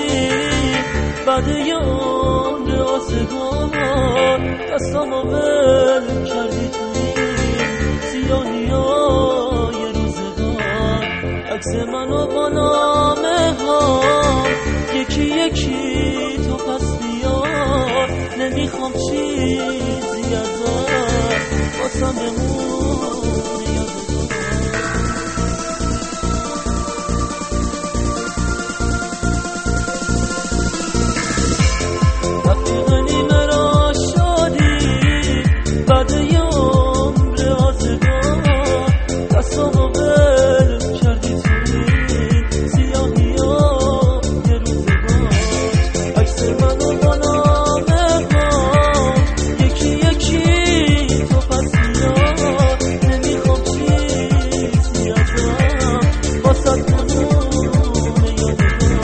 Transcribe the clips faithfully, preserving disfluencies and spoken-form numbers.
بعد یه عمر آزگار دستامو ول کردی توی سیاهی های روزگار. عکس منو با نامه ها یکی یکی تو پس بیار، نمیخوام چیزی ازت واسم بمونه یادگار. رفیق نیمه را شادی بعد یه عمر آزگار دستامو ول کردی توی سیاهی ها یه روزگار. عکس منو با نامه ها یکی یکی تو پس بیار، نمیخوام چیزی ازم واسه بمونه یادگار.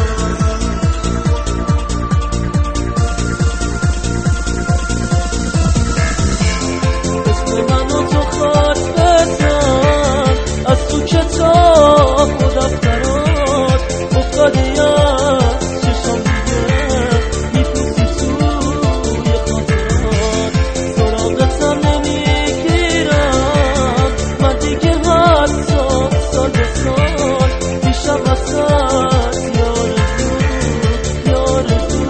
منو تو خط بزن از تو کتاب و دفترات، افتادی از چشم دیگه میپوسی توی خاطرات. سراغتم نمیگیرم من دیگه حتی سال به سال میشم وسط یارزو یارزو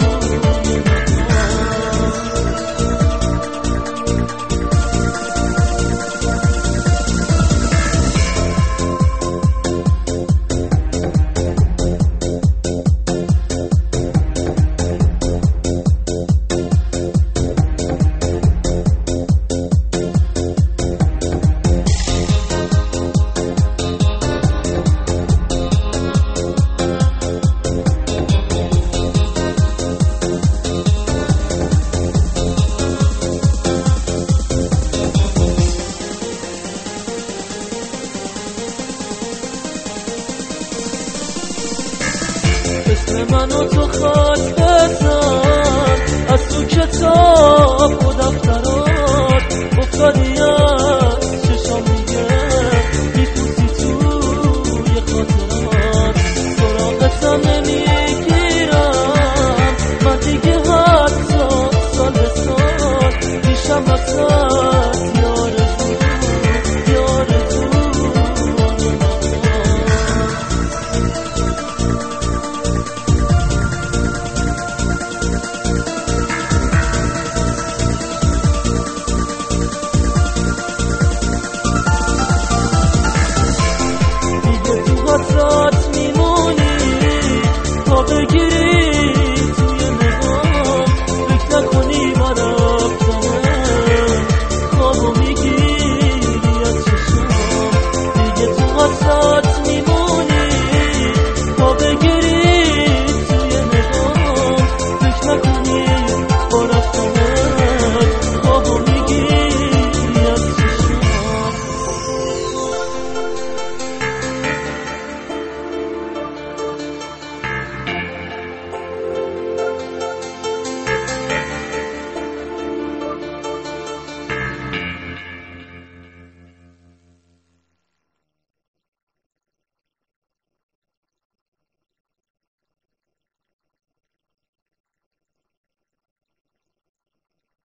اسم منو تو خط بزن از تو کتاب و دفترات، افتادی